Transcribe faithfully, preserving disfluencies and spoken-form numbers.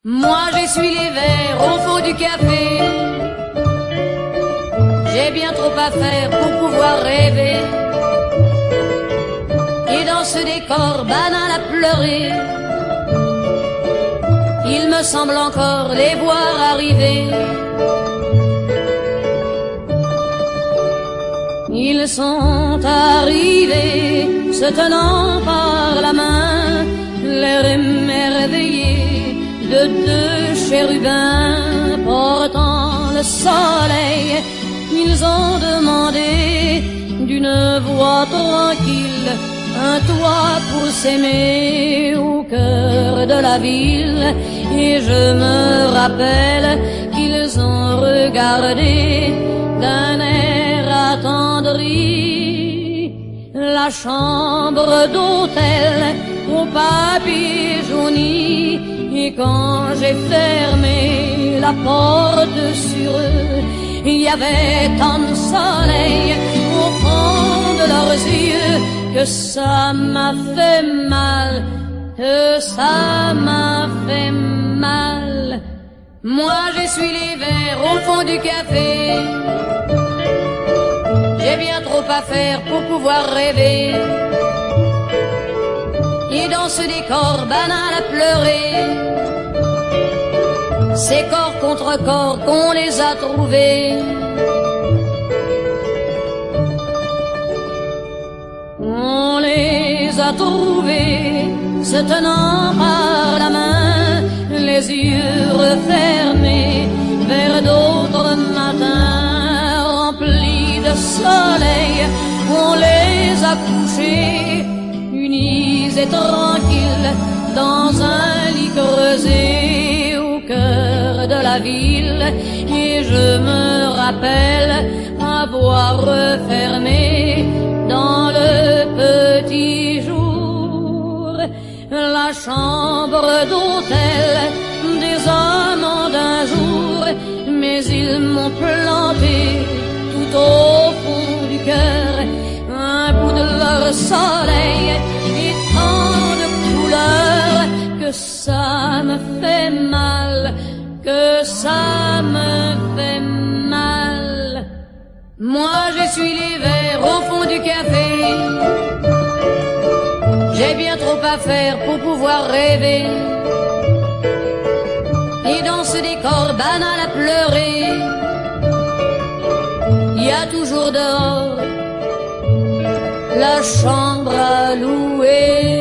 Moi j'essuie les verres au fond du café. J'ai bien trop à faire pour pouvoir rêver. Et dans ce décor banal à pleurer, il me semble encore les voir arriver. Ils sont arrivés, se tenant par la main, l'air émerveillé de deux chérubins portant le soleil. Ils ont demandé d'une voix tranquille un toit pour s'aimer au cœur de la ville. Et je me rappelle qu'ils ont regardé d'un air attendri la chambre d'hôtel au papier jauni. Et quand j'ai fermé la porte sur eux, il y avait tant de soleil au fond de leurs yeux que ça m'a fait mal, que ça m'a fait mal. Moi j'essuie les verres au fond du café. J'ai bien trop à faire pour pouvoir rêver. Et dans ce décor banal à pleurer, c'est corps contre corps qu'on les a trouvés. On les a trouvés se tenant par la main, les yeux refermés vers d'autres matins remplis de soleil. On les a couchés unis et tranquilles dans un lit creusé au cœur de la ville. Et je me rappelle avoir refermé dans le petit jour la chambre d'hôtel des amants d'un jour. Mais ils m'ont planté tout au fond du cœur un bout de leur soleil et tant de couleurs que ça me fait mal, que ça me fait mal. Moi j'essuie les verres au fond du café. J'ai bien trop à faire pour pouvoir rêver. Et dans ce décor banal à pleurer, il y a toujours dehors la chambre à louer.